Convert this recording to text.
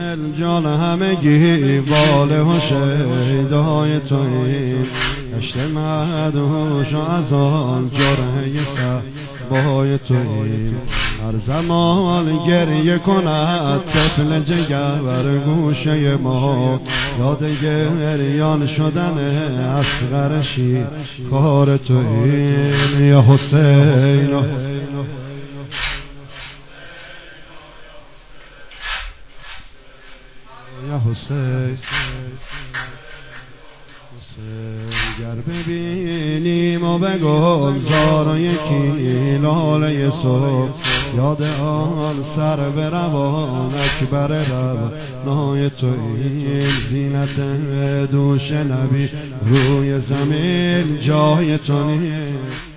دل جان همگی واله و شیدای توییم، دشت مدهوش و از آن جرعه صبای توییم. هر زمان گریه کند طفل جگر گوشه ما، یاد گریان شدن اصغر شیر کار توییم. یا حسین یا حسین گر ببینیم و بگذار و یکی لاله صبح، یاد آن سر به روان اکبر ربنای توییم. زینت دوش نبی روی زمین جای تو نیست.